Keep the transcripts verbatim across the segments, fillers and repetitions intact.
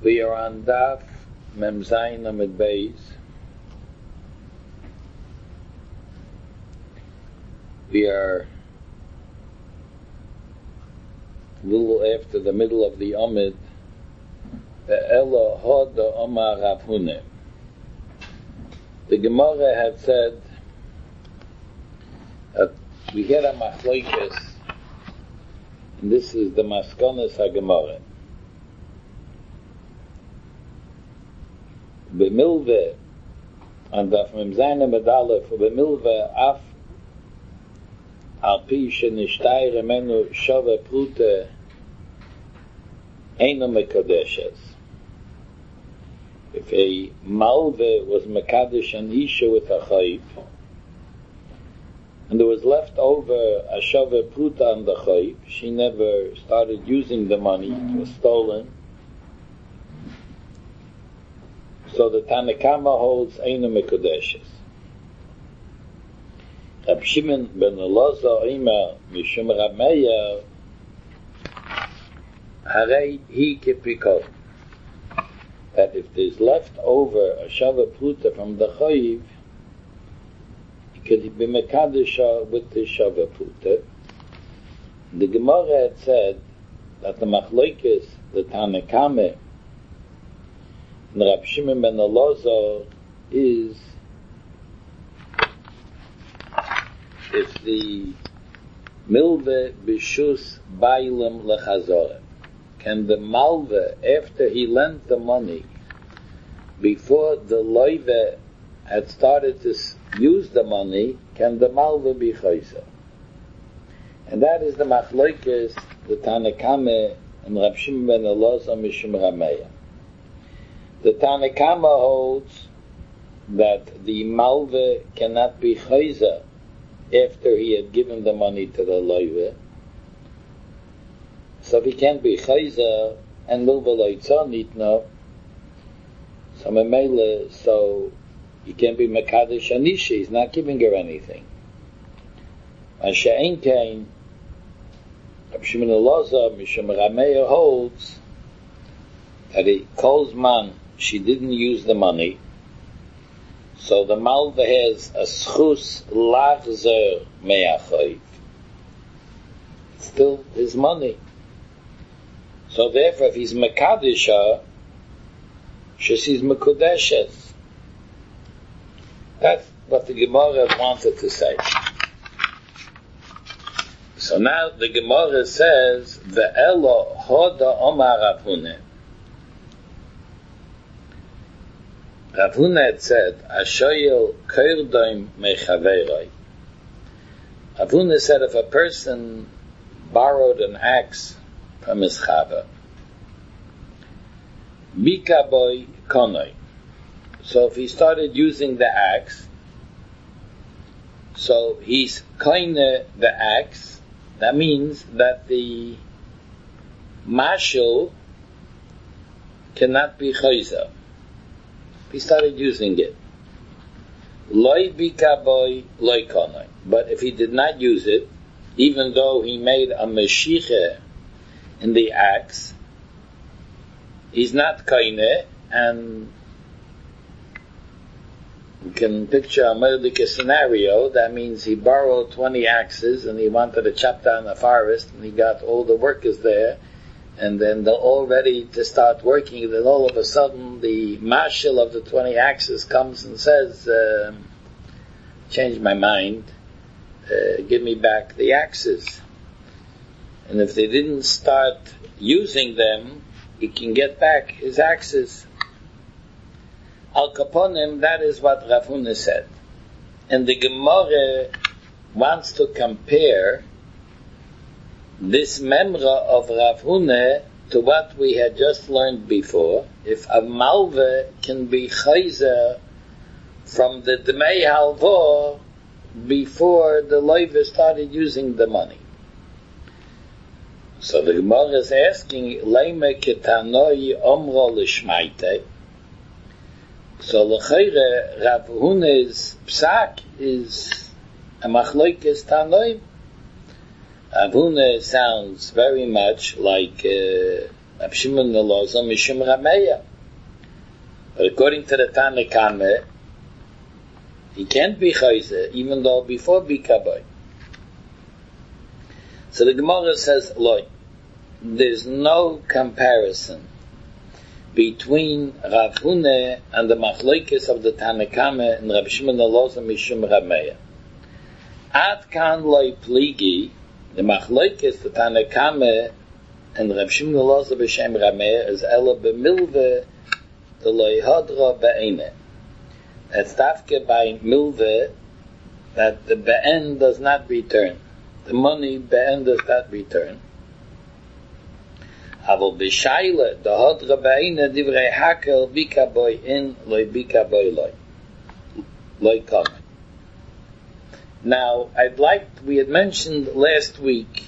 We are on Daf Mem Zayin Amid Beis. We are a little after the middle of the Amid. Ve'ela hoda Omar Rav Huna. The Gemara had said that we had a machlokes, and this is the Maskonas HaGemara. B'milve, and Daf Mem Zayin Amid Aleph, b'milve af al pi shenishtay remenu shove prute eino mekadeshes. If a malve was mekadesh an isha with a chayv, and there was left over a shove pruta on the chayv, she never started using the money, it was stolen. So the Tanakama holds eino mekadeshes. Rab Shimon ben Elazar Omer mishum Rab Meir harei hi kepikot, that if there's left over a shava pruta from the chayiv, it could be mekadesha with the shava pruta. The Gemara had said that the machlokes, the Tanakame, and Rab Shimon ben Elazar is if the milve b'shus bailim lechazorah, can the malve, after he lent the money, before the loive had started to use the money, can the malve be chayzer? And that is the machlokes, the Tanakame, and Rab Shimon ben Elazar mishum Rab Meir. The Tanakama holds that the malve cannot be chayzer after he had given the money to the loive. So if he can't be chayzer and milva loitzah nitno, so memele, so he can't be mekadesh anisha, he's not giving her anything. And she'ein kain, Rab Shimon Elazar mishum Rab Meir holds that he calls man, she didn't use the money, so the malva has a schus lachzer me'achayv. It's still his money. So therefore, if he's mekadesha, she's mekudeshes. That's what the Gemara wanted to say. So now the Gemara says, Ve'elo hoda Omar Rav Huna. Rav Huna had said, Ashoyel kirdoim mechaveroi. Rav Huna said, if a person borrowed an axe from his chava, Mika boy konoi. So if he started using the axe, so he's koine the axe, that means that the mashal cannot be chayzer. He started using it. Loi bika boy loi konoi. But if he did not use it, even though he made a meshiche in the axe, he's not kaine, and you can picture a merdika scenario. That means he borrowed twenty axes and he wanted to chop down the forest, and he got all the workers there, and then they're all ready to start working. Then all of a sudden the marshal of the twenty axes comes and says, uh, change my mind, uh, give me back the axes. And if they didn't start using them, he can get back his axes. Al kaponim, that is what Rav Huna said. And the Gemara wants to compare this memra of Rav Huna to what we had just learned before. If a malve can be chayzer from the Dmei Halvor before the loive started using the money. So the Gemara is asking, Leime ketanoi omro l'shmaite. So l'chayre, Rav Huna's psak is a machlokes tanoim. Rav Huna sounds very much like uh, Rab Shimon Elazar Mishum Rameya. But according to the Tanna Kameh, he can't be Chayzer, even though before Bikaboy. So the Gemara says, look, there's no comparison between Rav Huna and the Machlokes of the Tanna Kameh and Rab Shimon Elazar Mishum Rameya. Ad kan loy pligi, the Machlokes, the Tanna Kameh, and Rab Shimon Elazar B'Shem Rameya is ela b'milveh the loy hadra ba'ene. That's tafke by milveh, that the be'en does not return. The money be'en does not return. Aval b'shayla, the hadra ba'ene divrei hakel bika boy in, loy bika boy loy. Loy come. Now, I'd like, we had mentioned last week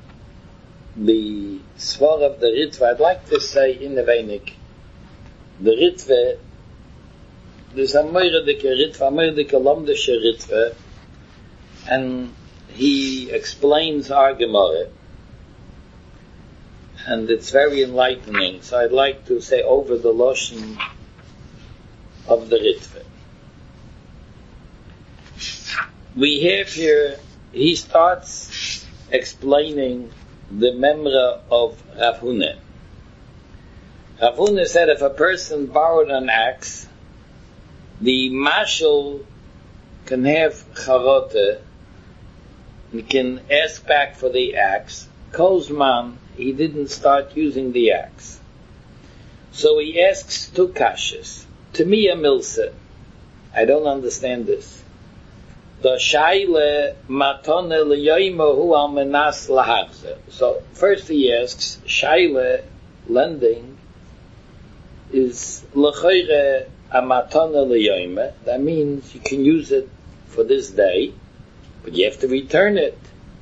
the svar of the Ritva. I'd like to say in the Veinik, the Ritva, there's a Meiradike Ritva, a Meiradike Lomdische Ritva, and he explains our Gemara, and it's very enlightening. So I'd like to say over the Loshen of the Ritva. We have here, he starts explaining the memra of Rav Huna. Rav Huna said if a person borrowed an axe, the mashal can have charote, he can ask back for the axe. Kozman, he didn't start using the axe. So he asks two kashas. To me a milsa. I don't understand this. The shayle matone leyoimo hu al menas lahachze. So first he asks, shayle, lending, is lechoire a matone leyoime. That means you can use it for this day, but you have to return it.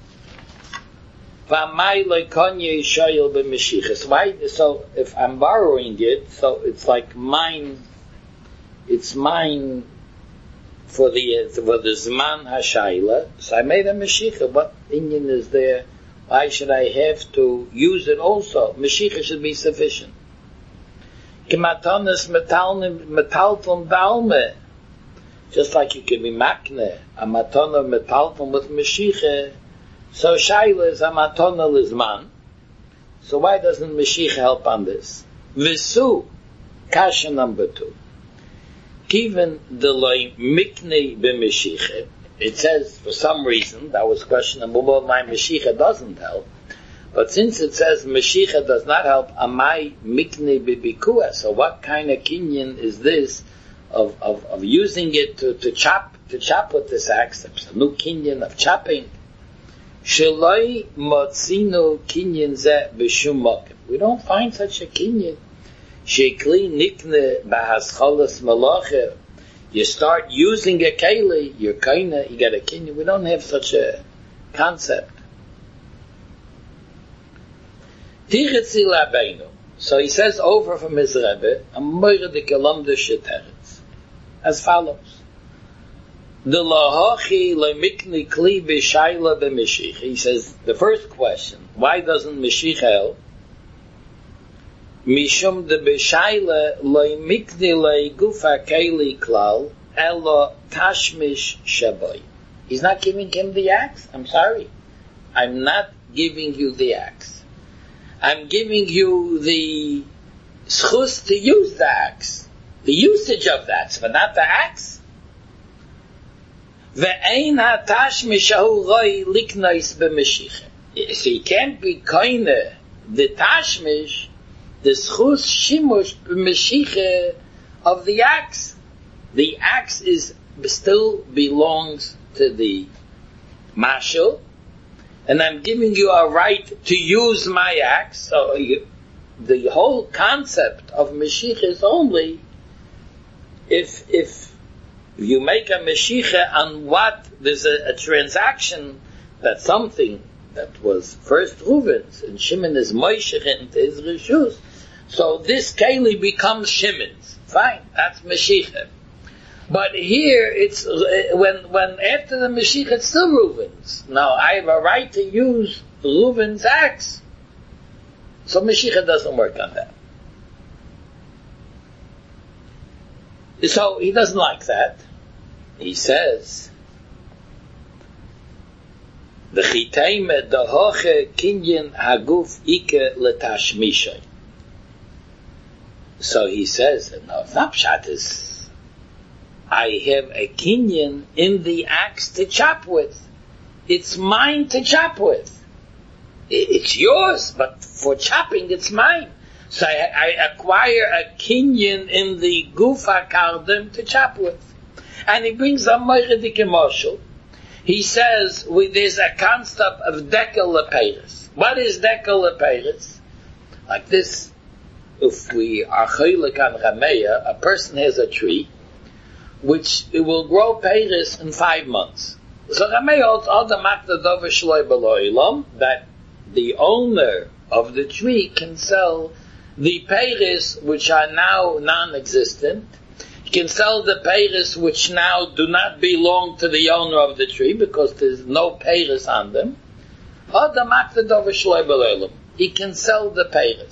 V'amai lekonye shayel b'meshiches. Why? So if I'm borrowing it, so it's like mine. It's mine. For the for the Zman HaShayla, so I made a Meshicha. What Indian is there? Why should I have to use it also? Meshicha should be sufficient. Kimatanis metalton dalme. Just like you can be makne, a matana metalton with Meshicha. So Shayla is a matana lizman. So why doesn't Meshicha help on this? Visu, kasha number two. Given the loy mikne b'meshicha, it says for some reason, that was question number one, my meshicha doesn't help. But since it says meshicha does not help, amai mikne b'bikua, so what kind of kinyan is this of, of, of using it to, to chop, to chop with this axe? There's a new kinyan of chopping. Sheloi motzinu kinyan ze b'shum mokim. We don't find such a kinyan. Shekli nikne bahascholas malacha. You start using a keli, you're kaina, you get a kinyan. We don't have such a concept. Tiritzi labeinu. So he says over from his Rebbe, a moira de kelamda sheteretz, as follows: the lahachi lemikni kli b'shayla b'meshich. He says the first question: why doesn't Meshich help? Mishum de b'shayla lemikni legufa keli klal elo tashmish shaboy. He's not giving him the axe. I'm sorry, I'm not giving you the axe. I'm giving you the schus to use the axe, the usage of that, but not the axe. Ve'ein hatashmish ahu roi liknois b'meshicha. So you can't be koine the tashmish, the schus shimush b'meshicha of the axe. The axe is still belongs to the mashal, and I'm giving you a right to use my axe. So you, the whole concept of Meshicha is only if if you make a Meshicha on what there's a, a transaction that something that was first Reuven's and Shimon is Moishech into his Rishus. So this Keli becomes Shimon's. Fine, that's Meshicha. But here it's when when after the Meshicha it's still Reuven's. Now I have a right to use Reuven's axe. So Mashiach doesn't work on that. So he doesn't like that. He says, the chitayme dehoche kinyan haguf ike letashmishay. So he says, no, it's not pshat, is I have a kinyan in the axe to chop with. It's mine to chop with. It's yours, but for chopping, it's mine. So I, I acquire a kinyan in the gufa kardem to chop with. And he brings a moiridik emoshel. He says, well, there's a concept of dekel lepeiris. What is dekel lepeiris? Like this, if we are choylek on Rameya, a person has a tree, which it will grow peiris in five months. So Rameya holds all the makta dover shloi b'lo ilam, that the owner of the tree can sell the peiris which are now non-existent. He can sell the peiris which now do not belong to the owner of the tree because there's no peiris on them. Or the makta dover shloi b'lo ilam. He can sell the peiris.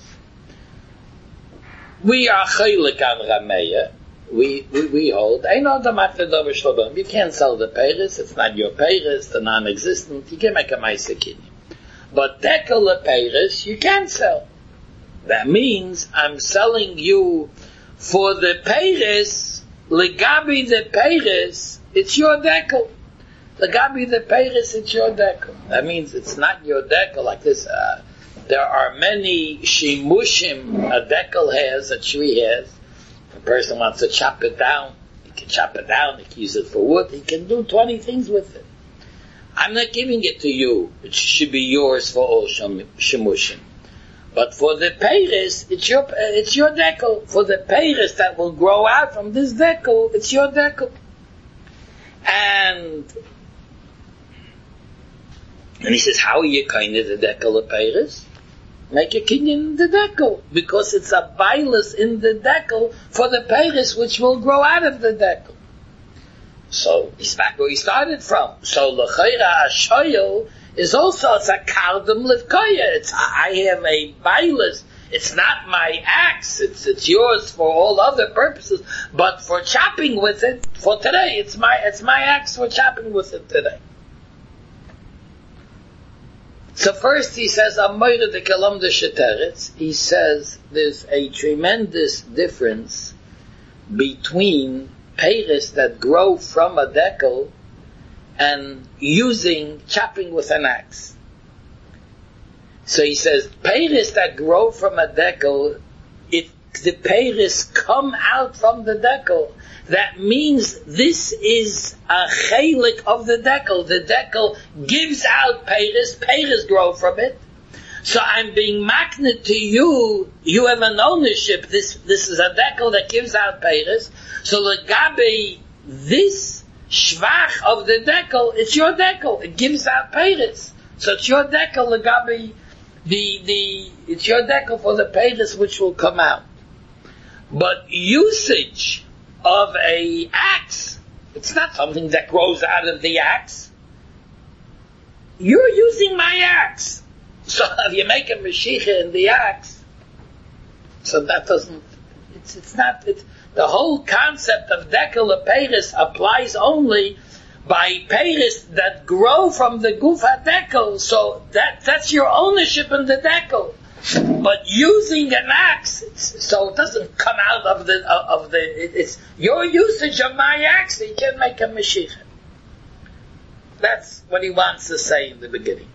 We are choylek on Rameya. We, we, we hold, I know the makta dover shloi b'lo ilam. You can't sell the peiris. It's not your peiris. They're non-existent. You can make a ma'aseh kinyan. But dekel lepeiris, you can't sell. That means I'm selling you for the peiris, legabi the peiris, it's your dekel. Legabi the peiris, it's your dekel. That means it's not your dekel like this. Uh, there are many shimushim a dekel has, a tree has. If a person wants to chop it down, he can chop it down, he can use it for wood, he can do twenty things with it. I'm not giving it to you. It should be yours for all shimushim. But for the peiris, it's your it's your dekel. For the peiris that will grow out from this dekel, it's your dekel. And and he says, how are you kind of the dekel of peiris? Make a kinyan in the dekel, because it's a bailus in the dekel for the peiris which will grow out of the dekel. So he's back where he started from. So l'chayra ashoyo is also, it's a kardem levkoya. It's, I have a bailus. It's not my axe. It's, it's yours for all other purposes. But for chopping with it, for today, it's my, it's my axe for chopping with it today. So first he says, Amoyre de kalam de sheteretz. He says there's a tremendous difference between peiris that grow from a dekel and using, chopping with an axe. So he says, peiris that grow from a dekel, if the peiris come out from the dekel, that means this is a chelik of the dekel. The dekel gives out peiris, peiris grow from it. So I'm being magnet to you, you have an ownership, this this is a dekel that gives out peiris. So legabe, this shvach of the dekel, it's your dekel, it gives out peiris. So it's your dekel, legabe, the, the, it's your dekel for the peiris which will come out. But usage of a axe, it's not something that grows out of the axe. You're using my axe. So if you make a Mashiach in the axe, so that doesn't, it's, it's not, it's, the whole concept of dekel peiris applies only by peiris that grow from the gufa dekel, so that, that's your ownership in the dekel. But using an axe, so it doesn't come out of the, of the, it's your usage of my axe, you can make a Mashiach. That's what he wants to say in the beginning.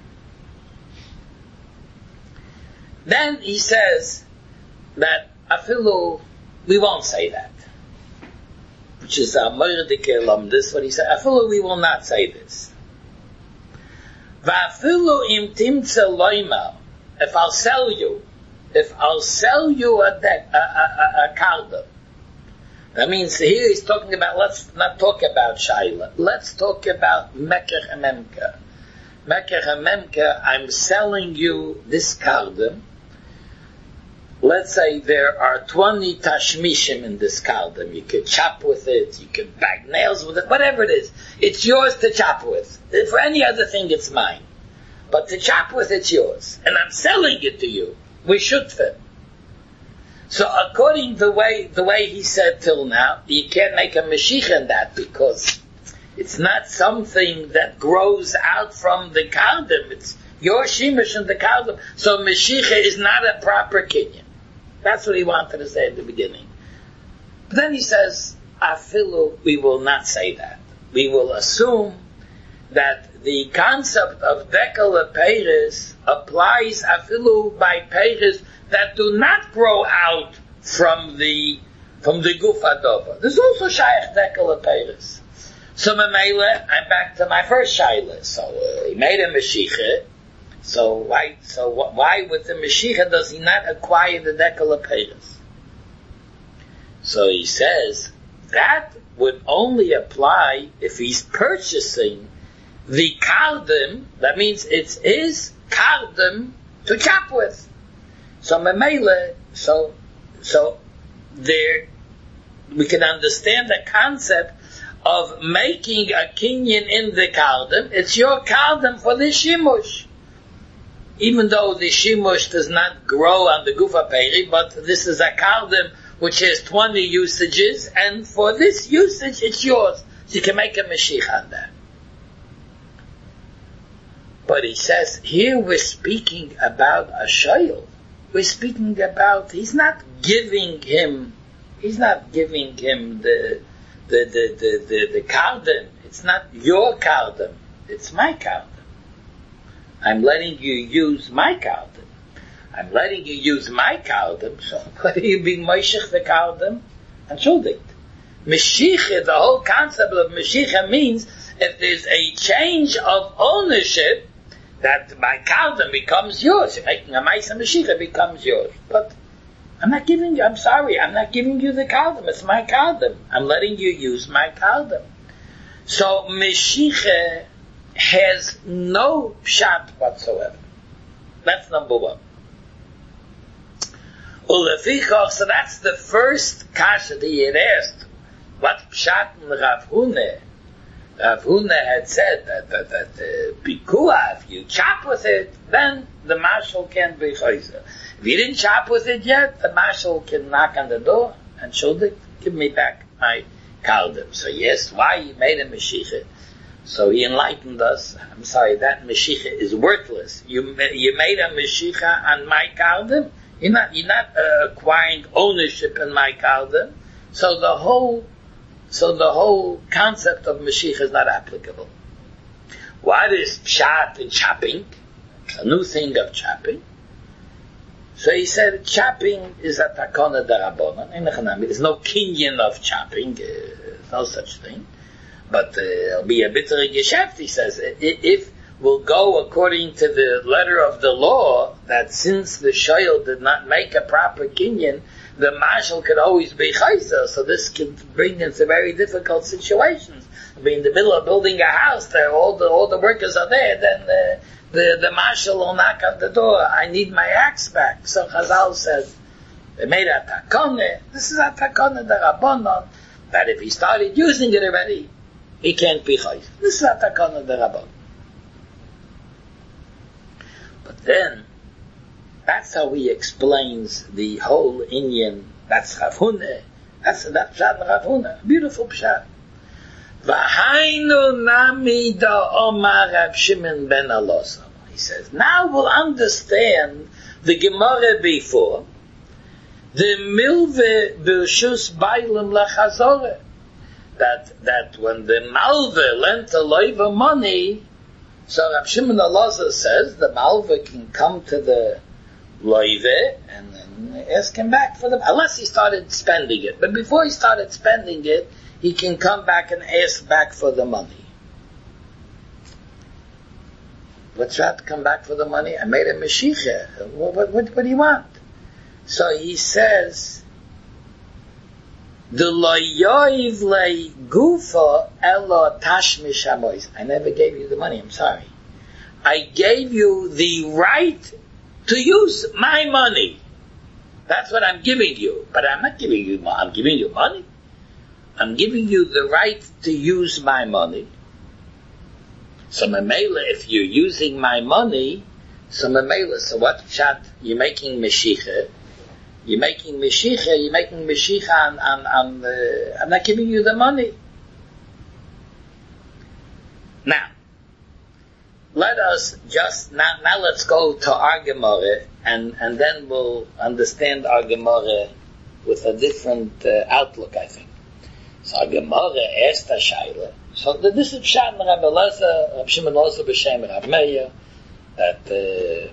Then he says that afilu, we won't say that, which is a moiridik lamdus. What he said, afilu, we will not say this. Va'afilu im timtze loima, if I'll sell you, if I'll sell you a deck, a, a, a, a kardem. That means here he's talking about, let's not talk about Shaila, let's talk about Mekech Memka. Mekech Memka, I'm selling you this kardem. Let's say there are twenty tashmishim in this kardem. You could chop with it, you could bag nails with it, whatever it is. It's yours to chop with. For any other thing, it's mine. But to chop with, it's yours. And I'm selling it to you. we should fit. So according to the way, the way he said till now, you can't make a Mashiach in that because it's not something that grows out from the Kardim. It's your Shemesh and the Kardim. So Mashiach is not a proper Kinyan. That's what he wanted to say at the beginning. But then he says, Afilu, we will not say that. We will assume that the concept of Dekel Peiris applies Afilu by Peiris that do not grow out from the from the Guf Adova. There's also Shaykh Dekel Peiris. So Mamela, I'm back to my first Shaila. So uh, he made a Mashiach. So why so why with the Mashiach does he not acquire the Dekel Peiris? So he says that would only apply if he's purchasing the Kardim. That means it's his Kardim to chop with. So Mamela, so so there we can understand the concept of making a kinyan in the Kardim. It's your Kardim for the Shimush. Even though the Shimush does not grow on the Gufa Peri, but this is a Kardim which has twenty usages, and for this usage it's yours. So you can make a Mashiach on that. But he says, here we're speaking about a Shayl. We're speaking about, he's not giving him, he's not giving him the, the, the, the, the, the Kardim. It's not your Kardim. It's my Kardim. I'm letting you use my Kardim. I'm letting you use my Kardim, so I'm letting you be Moshech the Kardim, and Schuldigt. Mashiach, the whole concept of Mashiach means if there's a change of ownership, that my Kardim becomes yours. You're making a Maisa Mashiach, it becomes yours. But I'm not giving you, I'm sorry, I'm not giving you the Kardim, it's my Kardim. I'm letting you use my Kardim. So Mashiach has no pshat whatsoever. That's number one. Ulefichach, so that's the first kasha that he had asked. What pshat in Rav Huna? Rav Huna had said that that that uh, pikuah, if you chop with it, then the marshal can be chayzer. If you didn't chop with it yet, the marshal can knock on the door and Schuldig, give me back my Kardim. So yes, why he made a Mashiach? So he enlightened us. I'm sorry, that Mashiach is worthless. You you made a Mashiach on my Kardim. You're not you're not uh, acquiring ownership in my Kardim. So the whole so the whole concept of Mashiach is not applicable. What is pshat in chopping? A new thing of chopping. So he said chopping is a takona darabonon. There's no kinyan of chopping. Uh, there's no such thing. But uh, it'll be a bittere geschäft, he says. If we'll go according to the letter of the law, that since the shayl did not make a proper kinyan, the marshal could always be chayzer, so this could bring into very difficult situations. I mean, in the middle of building a house, there all the all the workers are there, then the the, the marshal will knock on the door, I need my axe back. So Chazal says, they made a takone, this is a takone the Rabbanon, that if he started using it already, he can't be chayzer. This is a takone the Rabbanon. But then, that's how he explains the whole Inyan. That's Rav Huna. That's that pshat Rav Huna. Beautiful pshat. V'hainu nami da Omar Rav Shimon ben Elazar. He says, now we'll understand the Gemara before. The milve b'rshus bailim lachazore. That that when the malve lent a loiva money, so Rav Shimon Elazar says the malve can come to the loive and then ask him back for them, unless he started spending it. But before he started spending it, he can come back and ask back for the money. What's that? Come back for the money? I made a Mashiach. What, what, what, what do you want? So he says, the loyoiv le gufa elo tashmish hamois. I never gave you the money, I'm sorry. I gave you the right to use my money. That's what I'm giving you. But I'm not giving you money. I'm giving you money. I'm giving you the right to use my money. So Mamela, if you're using my money, So Mamela, so what Pshat? You're making Meshicha. You're making Meshicha, you're making Meshicha on, on, on the, I'm not giving you the money. Now, let us just, now, now let's go to our Gemara, and, and then we'll understand our Gemara with a different uh, outlook, I think. So our Gemara asked a Shaila. So this is Pshat and Rabbi Elazar, Rabbi Shimon Elazar b'Shem Rabbi Meir, that uh,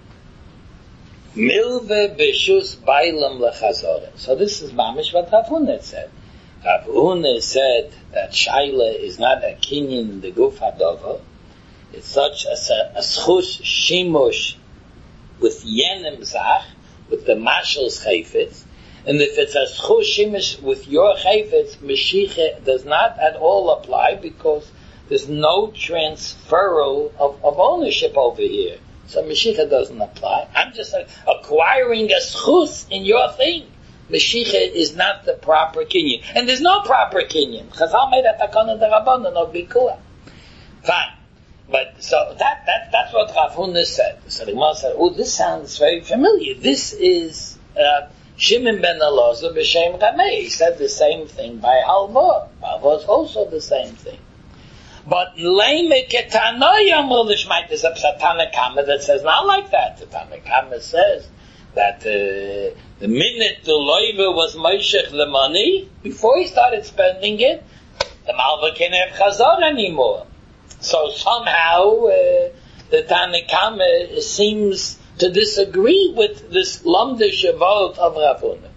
Milve b'shus bailam lechazore. So this is mamish what Rav Huna said. Rav Huna said that Shaila is not a kinyan in the guf hadover. It's such as a, a schus shimush with yenim zach, with the mashal's chayfetz. And if it's a schus shimush with your chayfetz, Meshicha does not at all apply because there's no transferal of, of ownership over here. So Meshicha doesn't apply. I'm just uh, acquiring a schus in your thing. Meshicha is not the proper kinyan. And there's no proper kinyan. Chazal made a takana d'Rabbanan of Bikuah. Fine. But, so that, that, that's what Rav Huna said. So the Gemara said, oh, this sounds very familiar. This is, uh, Shimon ben Elazar b'Shem Rameh. He said the same thing by Halvor. Halvor is also the same thing. But Leime Ketanoyam Lishmait is a Tana Kama that says not like that. The Tana Kama says that uh, the minute the loiva was Moshech the money, before he started spending it, the Malva can't have Chazor anymore. So somehow uh, the Tana Kama seems to disagree with this Lamda Shavot of Rav Huna.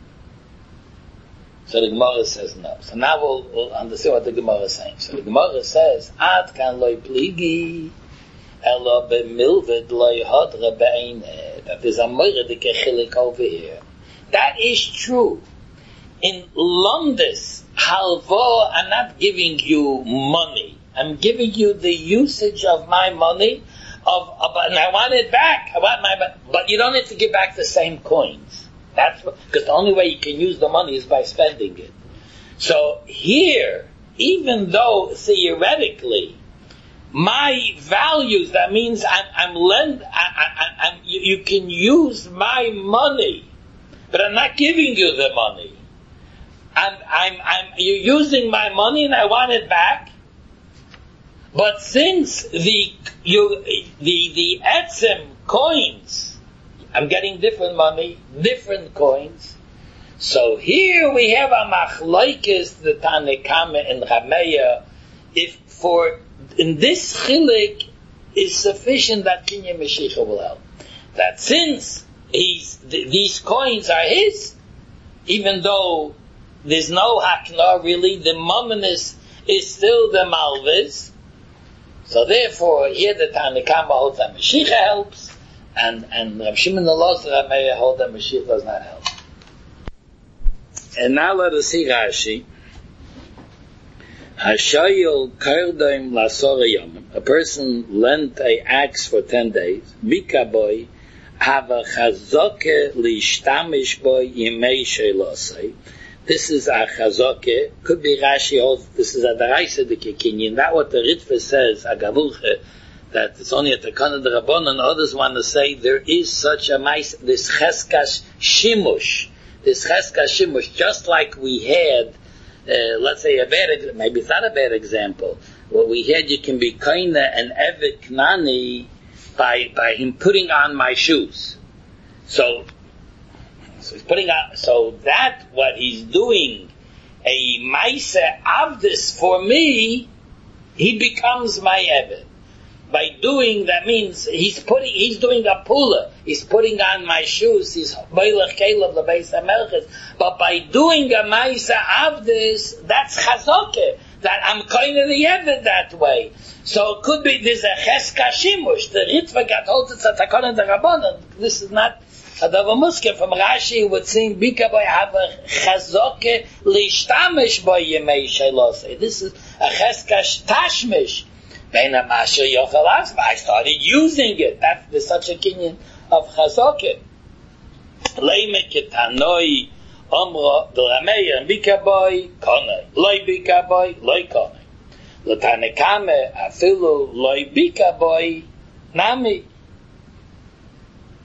So the Gemara says no. So now we'll, we'll understand what the Gemara is saying. So the Gemara says, Ad kan loy pligi, elo b'milved loy hodra be'eineh. That is a moira de kechilik over here. That is true. In Lomdis, halvo, I'm not giving you money. I'm giving you the usage of my money, of, of and I want it back. I want my, but you don't need to give back the same coins. That's because the only way you can use the money is by spending it. So here, even though theoretically my values, that means I'm, I'm lend, I, I, I'm, you, you can use my money, but I'm not giving you the money. I'm, I'm, I'm, you're using my money and I want it back. But since the you, the the etzem coins, I'm getting different money, different coins. So here we have a machlokes, the Tana Kama and Rameya. If for in this chilik is sufficient that Kinyan Meshicha will help. That since he's th- these coins are his, even though there's no hakna really, the mominus is still the malvis. So therefore, here the Tana Kama holds that Meshicha helps. And and Rav Shimon Elazar may hold that Mashiach does not help. And now let us see Rashi. Hashayil kardoim lasora yomim. A person lent a axe for ten days. Bikaboy hava chazoke lishtamish boy yimei shelosei. This is a chazoke. Could be Rashi holds. This is a daraisa de kekinyin. Not what the Ritva says. A gavulche. That it's only at the Kana de Rabbanan. Others want to say there is such a mice, this cheskas shimush, this cheskas shimush, just like we had, uh, let's say a bad, maybe it's not a bad example. What we had, you can be kaina and evet knani by by him putting on my shoes. So, so he's putting on. So that what he's doing, a maise avdis for me, he becomes my evet. By doing, that means he's putting, he's doing a pula. He's putting on my shoes. He's boilach kelev lebeis hamelches. But by doing a ma'isa avdis, that's chazoke. That I'm kind of the eved that way. So it could be there's a cheska shimush. The Ritva got hold of the takon and the rabbanon. This is not a davar muskim. From Rashi would seem bika boy have a chazoke lishtamish boy yemei shelosei. This is a cheska tashmish. I started using it. That's there's such a kinyan of chazoke. Leime ketanoi omro d'rameya bikaboy konoi loy bikaboy loy konoi l'tanekame afilu loy bikaboy nami.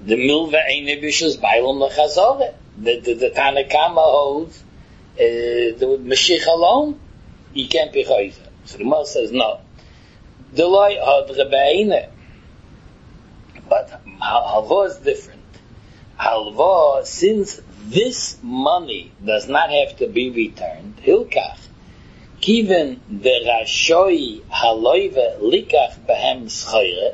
The milva eine bishus bailum lechazore. The, the, the Tanakama holds uh, the Mashiach alone, you can't be chayzer. So the Gemara says no. The loy had rebeine. But halva is different. Halva, since this money does not have to be returned, hilkach, kiven the rashoi haloive likach behem schayre,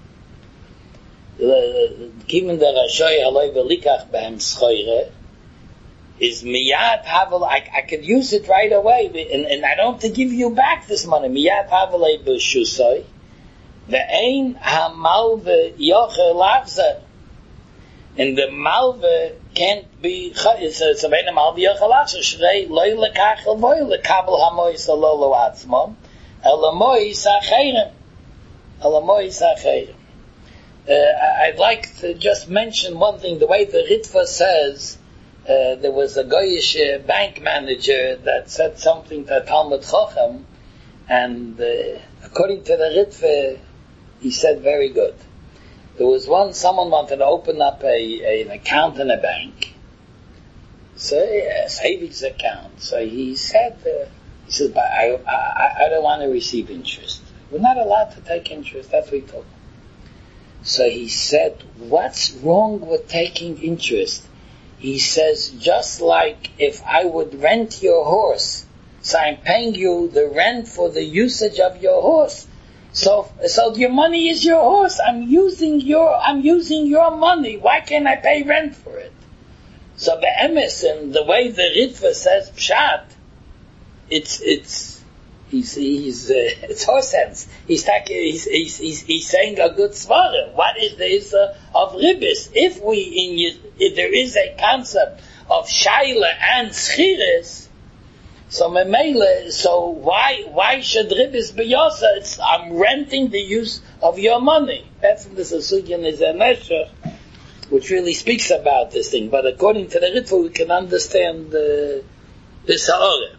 given the Rashoy Haloi Velikach Behem Schoire is Miyad Havel. I, I could use it right away, and, and I don't have to give you back this money. Miyad Havel B'Shusoi Ve'ein HaMalve Yocher Lachzer, and the Malve can't be. It's a Ve'ein HaMalve Yocher Lachzer Shrei Loi Lekach Elvoi Lekabel Hamois Alolo Atzmon Elamois Acheirem Elamois Acheirem. Uh, I'd like to just mention one thing. The way the Ritva says, uh, there was a Goyish uh, bank manager that said something to Talmud Chochem, and uh, according to the Ritva, he said very good. There was one, someone wanted to open up a, a, an account in a bank, so a savings account. So he said, uh, he says, but I, I, I don't want to receive interest. We're not allowed to take interest. That's what he told me. So he said, what's wrong with taking interest? He says, just like if I would rent your horse, so I'm paying you the rent for the usage of your horse. So, so your money is your horse. I'm using your, I'm using your money. Why can't I pay rent for it? So the Emerson, the way the Ritva says Pshat, it's, it's, He's, he's, uh, it's horse sense. He's, he's, he's, he's, he's saying a good svara. What is the issa of ribis? If we, in, if there is a concept of shaila and schiris, so memele, so why, why should ribis be yosa? It's, I'm renting the use of your money. That's from the Sasugyan is a measure, which really speaks about this thing. But according to the Ritva, we can understand uh, this ha'orah.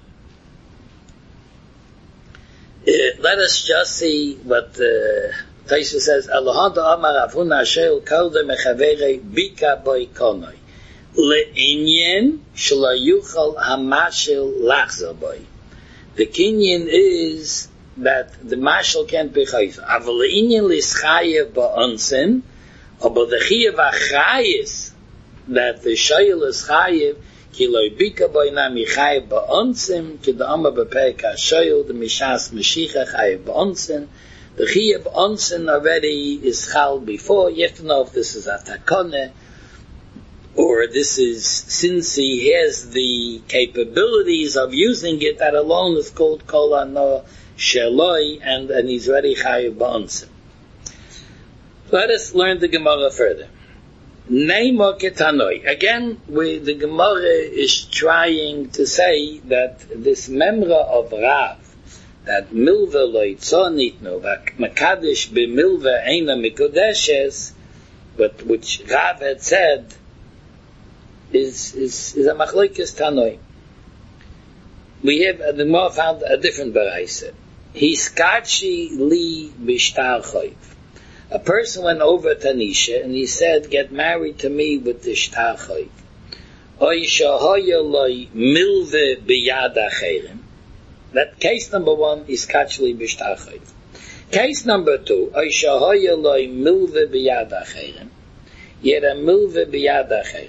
Uh, let us just see what uh, Taisha says. Elohada Amar Avuna Asher Kalde Mechavere Bika Boy Konoi Le'inyen Shlo Yuchal Hamashil Lachzer Boy. The kinyan is that the mashal can't be chayv. Aval le'inyen l'schayev ba'onsen, aber the chayev achayis that the shayel is chayev. Ki lo bika boy na mi chayev ba'onsen, ki da amma b'perek ha'shayel, the mishas meshicha chayev ba'onsen. The chayev ba'onsen already is chal before. You have to know if this is a takone, or this is, since he has the capabilities of using it, that alone is called kol ano sheloi, and, and he's already chayev ba'onsen. Let us learn the Gemara further. Neimo ketanoi. Again, we, the Gemara is trying to say that this memra of Rav, that milva lo itzonitno, makadish b'milva eina mikodeshes, but which Rav had said is is, is a machlokes tanoi. We have the Gemara found a different baraisa. Hiskachi li b'shtar choiv. A person went over to Tanisha and he said, get married to me with the shtar choiv. Oy shahoya loy milve biyad acherim. That case number one is kachli b'shtar choiv. Case number two, oy shahoya loy milve biyad acherim. Yet a milve biyad acherim.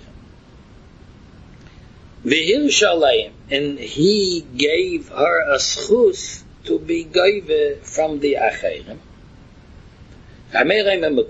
V'hir shalayim, and he gave her a schus to be gave from the acherim. So we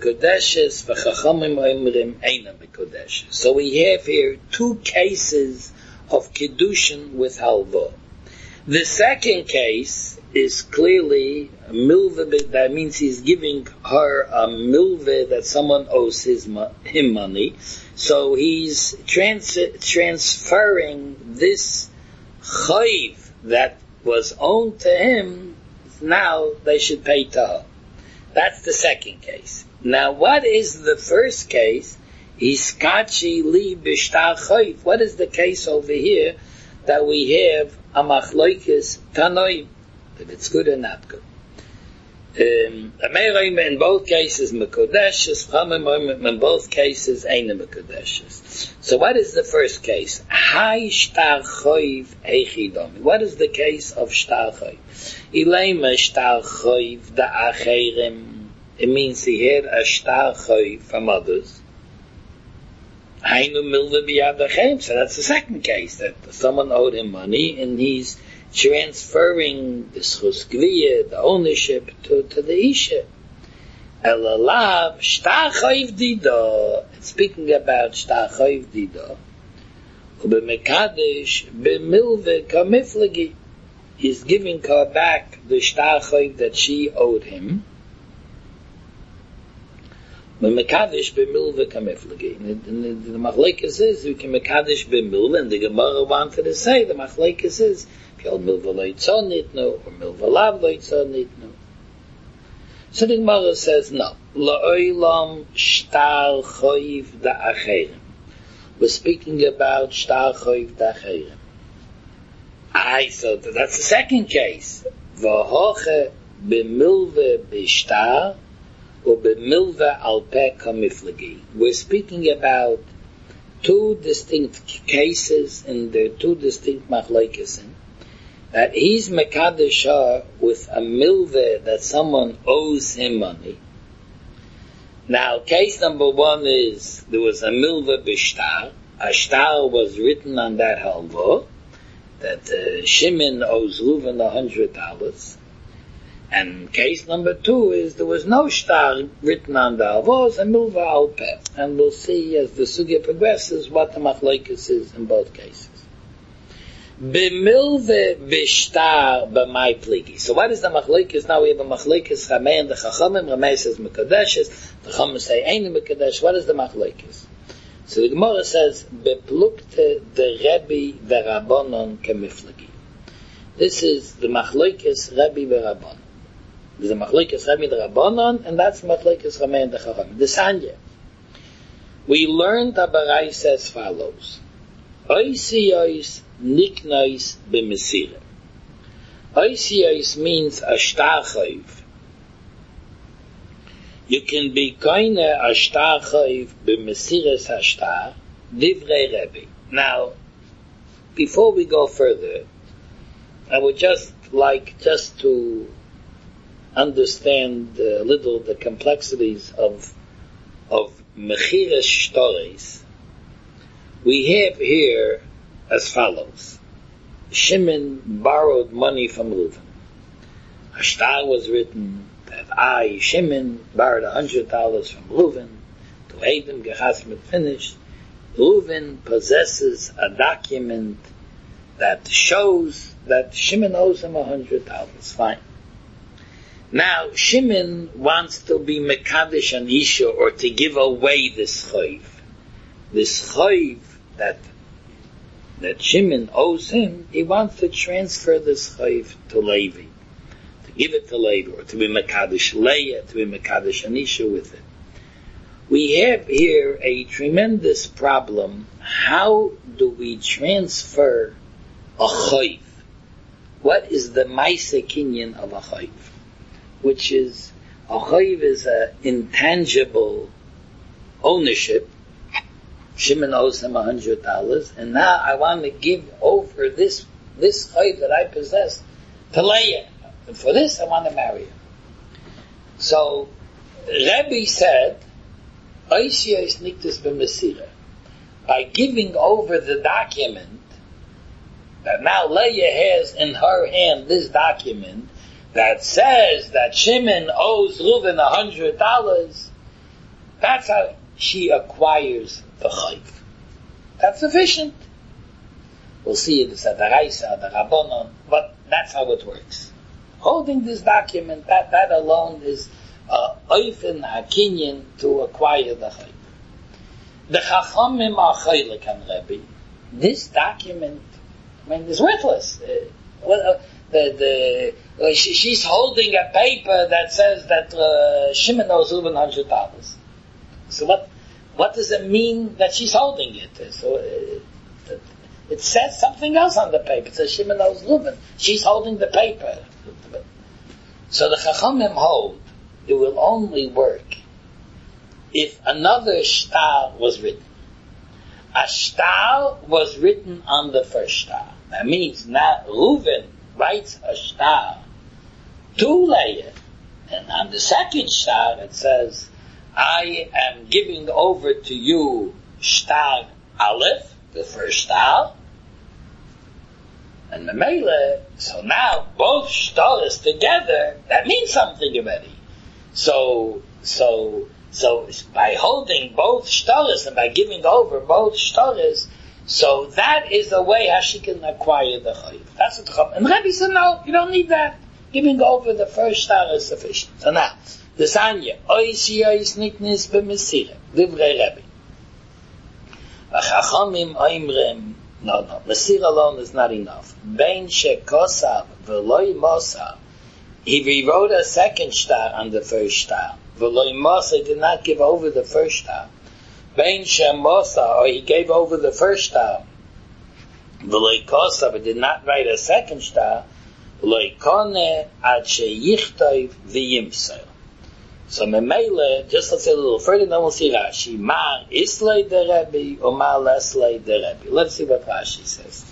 have here two cases of Kiddushin with Halva. The second case is clearly a milveh, that means he's giving her a milveh that someone owes his him money. So he's trans- transferring this chayv that was owned to him, now they should pay to her. That's the second case. Now, what is the first case? Hiskachi li b'shtar chayv. What is the case over here that we have a machlokes tanoim, that it's good or not good? Um, in both cases, Mekodeshes, Chamim in both cases, Eine Mekodeshes. So what is the first case? Hai Shtar Choiv Eichidomi. What is the case of Shtar Choiv? Ilema Shtar Choiv Da Acherim. It means he had a Shtar Choiv from others. Hainu Milva Biyad Acherim. So that's the second case, that someone owed him money and he's transferring the schus gviyah, the ownership, to, to the isha. Elalav shtar chayv dida. It's speaking about shtar chayv dida. Ubemekadesh b'milve kamiflagi. He's giving her back the shtar chayv that she owed him. Ubemekadesh b'milve kamiflagi. And the, the machlekes is you can mekadesh b'milve, and the Gemara wanted to say the machlekes is or milva loitzon nitno, or milva lav loitzon nitno. So the Gemara says no. La'olam shtar choiv da'acherim. We're speaking about shtar choiv da'acherim. Aye, so that's the second case. V'hoche b'milva b'shtar, or b'milva al peh kamiflagi. We're speaking about two distinct cases, and there are two distinct machlokes. That he's mekadesh her with a milveh that someone owes him money. Now, case number one is there was a milveh b'shtar. A shtar was written on that halva that uh, Shimon owes Reuven a hundred dollars. And case number two is there was no shtar written on the halva, it was a milveh al peh. And we'll see as the sugya progresses what the machlokes is in both cases. B'milve b'shtar b'may pligi. So what is the machlokes? Now we have a machlokes Rameh and the Chachamim. Rameh says Mekodeshes, the Chachamim say Ein Mekodesh. What is the machlokes? So the Gemara says Beplukte the Rebbe v'Rabbanon kemiflagi. This is the machlokes Rebbe v'Rabbanon. There's a machlokes Rebbe v'Rabbanon, and that's the machlokes Rameh and the Chachamim. The Sanya. We learned Abarai says follows. Oisiyos niknois b'mesira. Oisiyos means a shtar chayv. You can be koine a shtar chayv b'mesiras hashtar divrei Rebbe. Now, before we go further, I would just like just to understand a little the complexities of of mechiras shtaris. We have here as follows. Shimon borrowed money from Reuven. A shtar was written that I, Shimon, borrowed a hundred dollars from Reuven to Edom Gechasmet finished. Reuven possesses a document that shows that Shimon owes him a hundred dollars. Fine. Now, Shimon wants to be mekadesh an isha, or to give away this chayv. This chayv that that Shimon owes him, he wants to transfer this chayv to Levi, to give it to Levi, or to be mekadesh Leah, to be mekadesh anisha with it. We have here a tremendous problem. How do we transfer a chayv? What is the ma'aseh kinyan of a chayv? Which is, a chayv is an intangible ownership. Shimon owes him a hundred dollars, and now I want to give over this this chayv that I possess to Leah. And for this, I want to marry her. So, Rebbe said, "Oisiyos niktus b'mesira." By giving over the document that now Leah has in her hand, this document that says that Shimon owes Reuven a hundred dollars, that's how she acquires the chayv. That's sufficient. We'll see it as a daraisa, the rabbanon, but that's how it works. Holding this document, that, that alone is oifen hakinyan to acquire the chayv. The chachamim are chaylik on Rebbe. This document, I mean, is worthless. Uh, well, uh, the the uh, she, she's holding a paper that says that uh, Shimon owes Reuven hundred dollars. So what what does it mean that she's holding it? So uh, it says something else on the paper. It says Shimon owes Reuven. She's holding the paper. So the Chachamim hold it will only work if another star was written. A star was written on the first star. That means now Reuven writes a star to Leah, and on the second star it says, I am giving over to you star Aleph, the first star, and Memele, so now both stars together, that means something already. So, so, so by holding both stars and by giving over both stars, so that is the way how she can acquire the chayv. That's what the chayv. And Rebbe said, no, you don't need that. Giving over the first star is sufficient. So now, the Sanya, oisi ois niknis b'mesira, divrei Rebbe. V'chachamim oimrem, no, no, mesira alone is not enough. Bein shekosav v'loi mosav. He rewrote a second star on the first star. V'loi mosav did not give over the first star. Bein shemosav, or he gave over the first star. V'loi kosav, did not write a second star. V'loi kone ad sheyichtov v'yimsel. So Memele, just let's say a little further, then we'll see Rashi. Ma islay de Rebbe, or ma leslay de Rebbe. Let's see what Rashi says.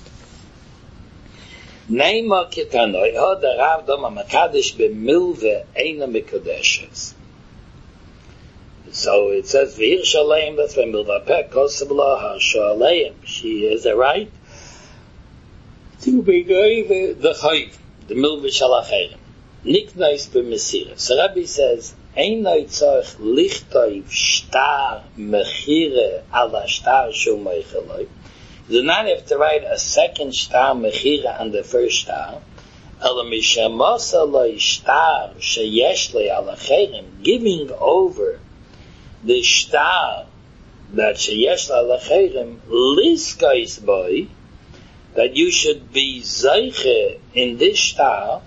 Neima kitanoi, ho de Rav doma makadesh b'milve eina mikodeshes. So it says, v'hir shalem, that's why milva pek, kosabla ha shalem. She is a right to be gave the chayv, the milve shalachem. Niknais b'mesira. So Rebbe says, Ein noi tzorch lichtov star mechire ala star shu meicheloi. You do not have to write a second star mechire on the first star. Ela mishemosa loi star sheyesh loi ala cherim, giving over the star that sheyesh loi ala cherim, liskais boy, that you should be zeiche in this star,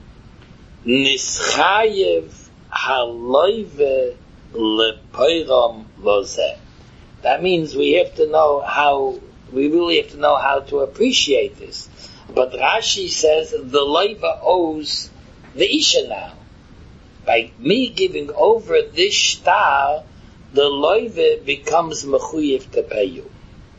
nischayev Haloive lepoiram lozeh. That means we have to know how, we really have to know how to appreciate this. But Rashi says the loiva owes the Isha now. By me giving over this star, the loiva becomes mechuyev to pay you.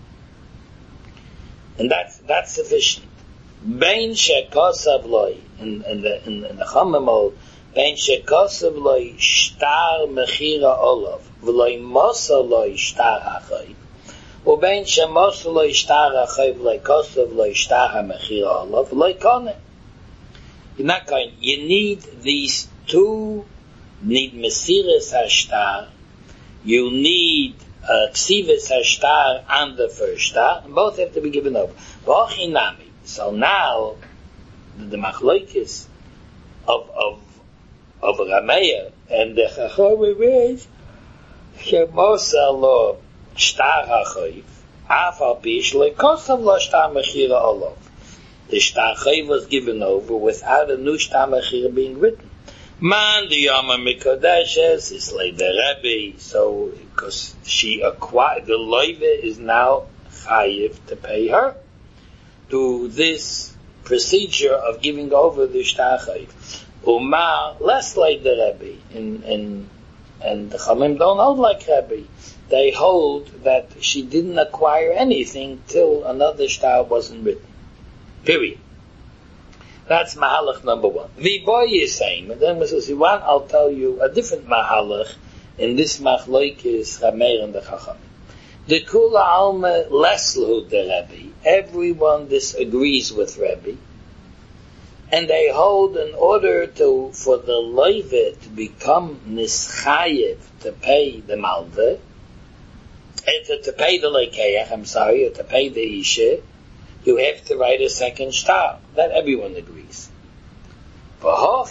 And that's, that's sufficient. Bein shekosav loi, in, in the, in, in the Chamamol, Ben shekosav loy star mechira olav, v'loy mosa loy star hachayv, u'ben shemosa loy star hachayv loy kosav loy star mechira olav, v'loy kone. You're not going, you need these two, need mesiris hashtar, you need uh, ksivis hashtar and the first star, and both have to be given over. V'ochinami. So now, the, the machloikis of, of of Rameya and the Chachamim is shemosa lo star hachayv afal pish lekosav lo star mechira olav. The star chayv was given over without a new star mechira being written. Man the yama mikodeshes is like the Rebbe, so because she acquired the loive is now chayiv to pay her to this procedure of giving over the star chayv. Uma, less like the Rebbe, and, and, and the Chamim don't hold like Rebbe. They hold that she didn't acquire anything till another star wasn't written. Period. That's Mahalach number one. The boy is saying, and then Mister Siwan, I'll tell you a different Mahalach in this Machloikis Rameir and the Chachamim. The Kula Alma Leslu the Rebbe. Everyone disagrees with Rebbe. And they hold in order to, for the loive to become nischayev, to pay the malve, and to, to pay the lekeach, I'm sorry, or to pay the isha, you have to write a second star. That everyone agrees. The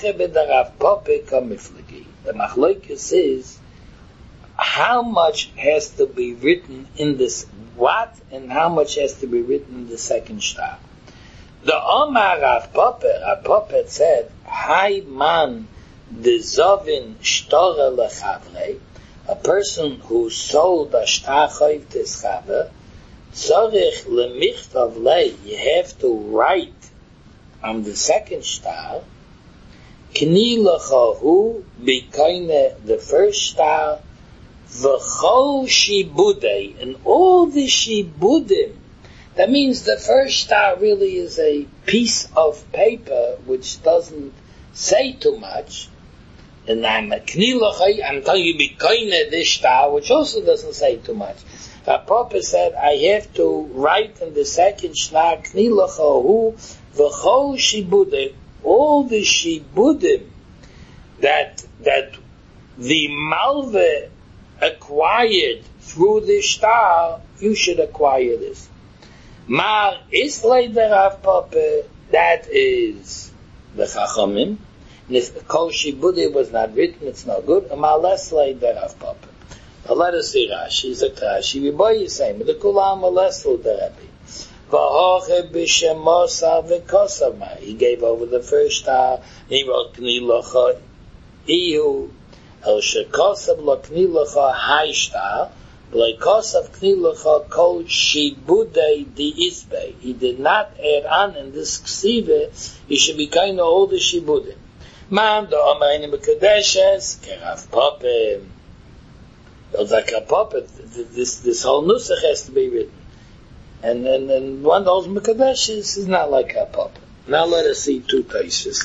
machloikis is, how much has to be written in this what, and how much has to be written in the second star. The Omar Rav Popper, Rav Popper said, Hai man dezovin shtora lechavre, a person who sold a shtar chayv to his chaver, tzorich lemichtav lei, you have to write on the second star, Kni L'chahu B'kaine, the first star, V'chol Shibudei, and all the Shibudim. That means the first star really is a piece of paper which doesn't say too much. And I'm I'm telling you B'kaine, this star, which also doesn't say too much. Our Papa said, I have to write in the second star, Kni L'chahu V'chol Shibudim, all the Shibudim that that the Malve acquired through the star, you should acquire this. Mar Islay the Rav Papa, that is the Chachamim. And if Kol Shibudi was not written, it's not good. Mar Leslay the Rav Papa. Now let us see Rashi. It's a Rashi. We boy is saying, the Kulam Lesl the Rabbi. V'hoche b'shemosa v'kosama. He gave over the first star. He wrote Kni L'cha Ihu. El shekosav lo Kni L'cha Hai Star. B'leikosav Kni L'cha Kol Shibudei Di Isbei. He did not add on in this ksive. He should be kind of all the Shibudei. Man do Omeini B'Kadeshes Kerav Papa. Like Papa. This this whole nusach has to be written. And and and one of those Mekadesh is, is not like a papa. Now let us see two cases.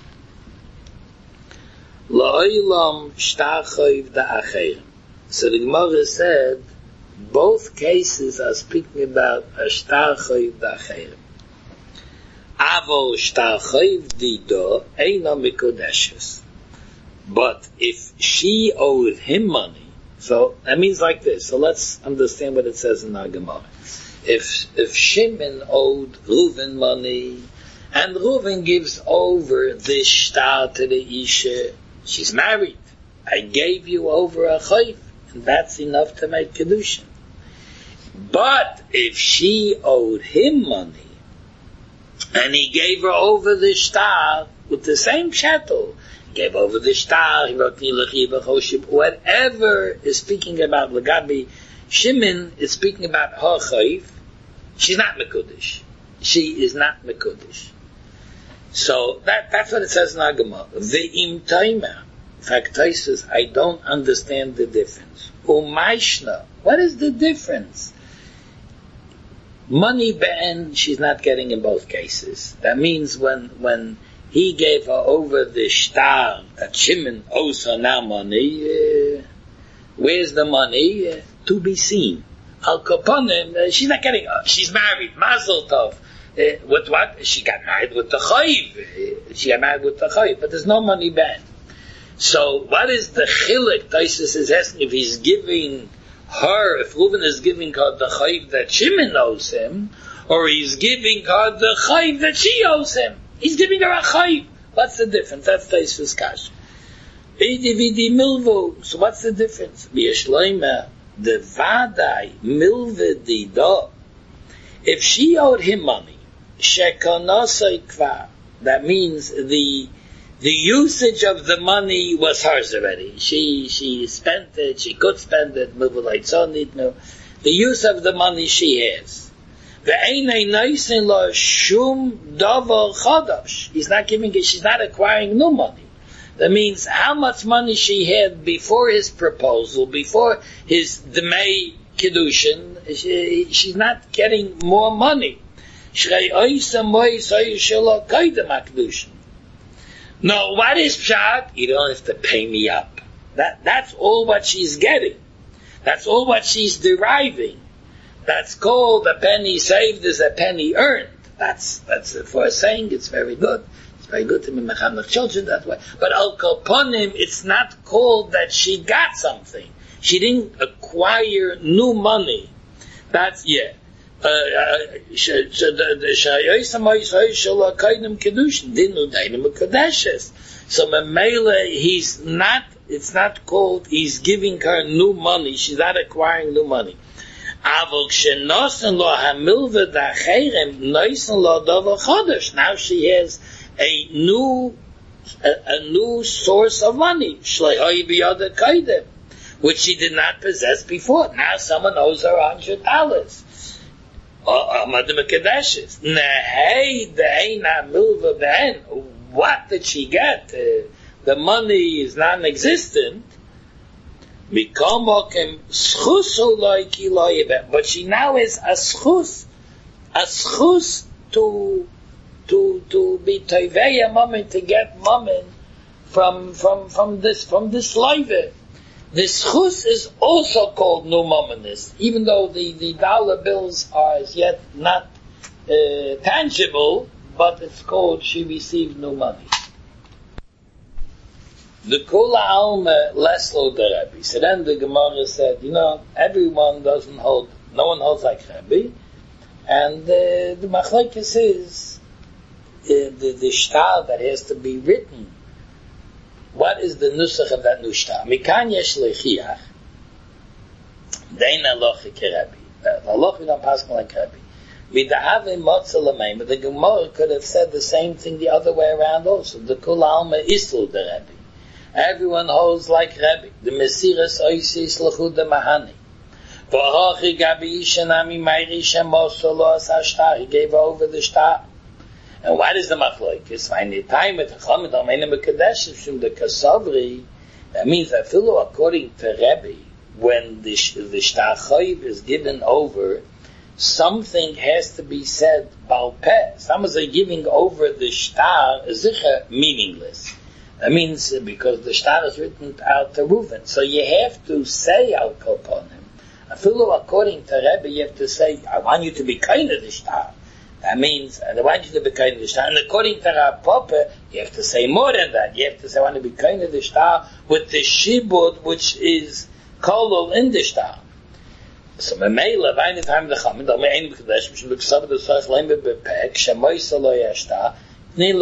La'olam shtachoiv da'acherim. So the Gemara said both cases are speaking about a shtachoiv da'acherim. Avo shtachoiv dido eina mekodeshes. But if she owed him money, so that means like this. So let's understand what it says in our Gemara. If if Shimon owed Reuven money, and Reuven gives over this star to the Isha, she's married. I gave you over a chayv, and that's enough to make kedushin. But if she owed him money, and he gave her over the star with the same shettel, gave over the star, he wrote whatever is speaking about Lagabi Shimon is speaking about her chayv. She's not Mekudesh. She is not Mekudesh. So that that's what it says in Agama. Ve'im Taima. In fact, Taisus, I don't understand the difference. Umayshna. What is the difference? Money be'en, she's not getting in both cases. That means when when he gave her over the star that Shimon owes her now money, uh, where's the money? Uh, to be seen. Al Kaponim, uh, she's not getting, uh, she's married, Mazel Tov. Uh, with what? She got married with the Chayiv. Uh, she got married with the Chayiv, but there's no money back. So, what is the Chilik? Taisus is asking if he's giving her, if Reuven is giving her the Chayiv that Shimon owes him, or he's giving her the Chayiv that she owes him. He's giving her a Chayiv. What's the difference? That's Taisus Kash. Vidi vidi milvu. So, what's the difference? V'yeshloima. The vadai milvedi do. If she owed him money, shekonosai kvar. That means the the usage of the money was hers already. She she spent it. She could spend it. The use of the money she has. Shum davar chadash. He's not giving it. She's not acquiring new money. That means how much money she had before his proposal, before his Demei Kiddushin, she, she's not getting more money. No, what is pshat? You don't have to pay me up. That that's all what she's getting. That's all what she's deriving. That's called a penny saved is a penny earned. That's that's for a saying. It's very good. It's very good to be mechanech children that way. But al koponim, it's not called that she got something. She didn't acquire new money. That's yeah. So Memele, he's not. It's not called. He's giving her new money. She's not acquiring new money. Now she has a new, a, a new source of money, which she did not possess before. Now someone owes her a hundred dollars. what did she get? Uh, the money is non-existent. But she now is a schus, a schus to to to be toiveya moment, to get moment from from from this from this life. The schus is also called new mominist, even though the, the dollar bills are as yet not uh, tangible, but it's called she received new money. The Kula Alma Leslo the Rebbe. So then the Gemara said, you know, everyone doesn't hold, no one holds like Rebbe, and uh, the Machlekes is uh, the, the shtar that has to be written. What is the nusach of that nushtar? Mikan yesh lechiach, dein alochi kerebi. The alochi don't pass like Rebbe. Vidahave motza lameim. But the Gemara could have said the same thing the other way around also. The Kula Alma Islu the Rebbe. Everyone holds like Rebbe. The Mesiras Oisis L'chud the Mahani. V'hochi gabi ishanami mayri shemoso lo as hashtar. He gave over the shtar. And what is the machlokes? When the time at the Chachamim Domeinu Mekadesh from the Kasavri, that means that Philo, according to Rebbe, when the the shtar chayiv is given over, something has to be said bal peh. Someone's giving over the shtar zicha meaningless. That means uh, because the shtar is written out to Reuven. So you have to say al kolponim. Afilu, according to Rebbe, you have to say, I want you to be kind of the shtar. That means, and I want you to be kind of the shtar. And according to Rav Papa, you have to say more than that. You have to say, I want to be kind of the shtar with the shibud, which is kolol in the shtar. So Memela, by the time the Chachamim, the Me'ein B'Kadesh, Mishum B'Ksav, the Tzarech Leim B'Pek, Shemoisa Lo Yashtar, So the,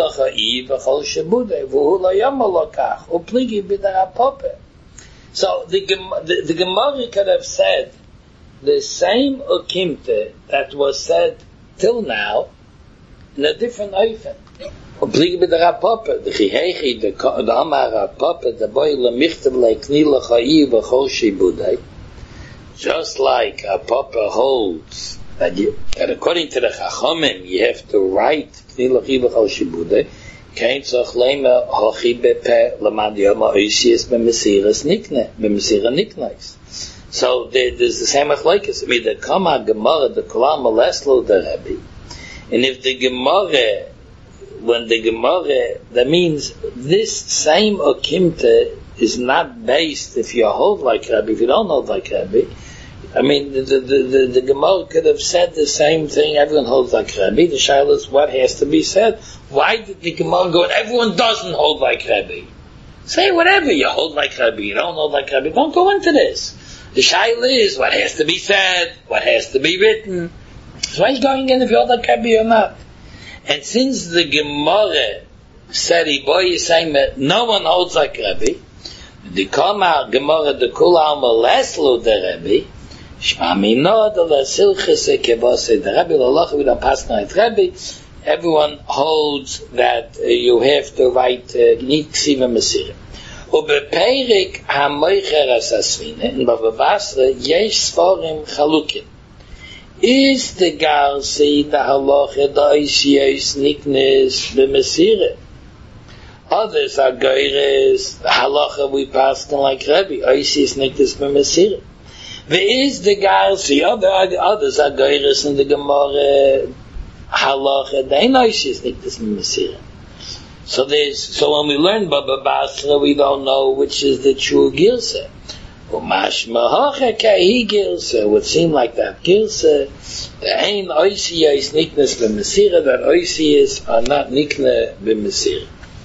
the, the Gemara could have said the same ukimte that was said till now in a different oifen. The Chihechi, the Amar Papa, the boy Lemichtav Lekni L'Cha'i V'Chol Shibudei. Just like a Papa holds that, you, that according to the Chachamim you have to write Kni L'Cha'i V'Chol Shibudei. Kein tzach lema hochi bepe lamad yoma oisius b'mesiras nikne b'mesira niknais. So there, there's the same machlokes. I mean, the Kama Gemara, the Kolam Maleslo the Rebbe, and if the Gemara, when the Gemara, that means this same okimta is not based if you hold like Rebbe. If you don't hold like Rebbe, I mean, the the, the, the Gemara could have said the same thing. Everyone holds like Rebbe. The shaila is what has to be said. Why did the Gemara go, everyone doesn't hold like Rebbe? Say whatever, you hold like Rebbe, you don't hold like Rebbe. Don't go into this. The shaila is what has to be said, what has to be written. So why are you going in if you hold like Rebbe or not? And since the Gemara said, boy is saying that no one holds like Rebbe, the Kama Gemara, the Kula Alma Leslo the Rebbe, Shmamino de la Silchese Kebose the Rebbe, the Allah, we don't pass night Rebbe. Everyone holds that uh, you have to write Niksiva Mesira. Ubeperik HaMoicher Asasvine, in Bava Basra, Yesh Sforim Chalukim. Is the Garsi, the Halacha, the Oisios, Niknes, the Mesira? Others are Goyres, the Halacha we pass on like Rebbe, Oisios, Niknes, the Mesira. There is the Garsi, other, others are Goyres in the Gemara, Halacha, they know she's nikdas Mesira. So there's, so when we learn Baba Basra, we don't know which is the true Girsa. Umashma Hacha Kahi Girsa would seem like that Girsa. The Ein Oisiyah is nikdas Mesira, that Oisiyahs are not nikna b'Mesira.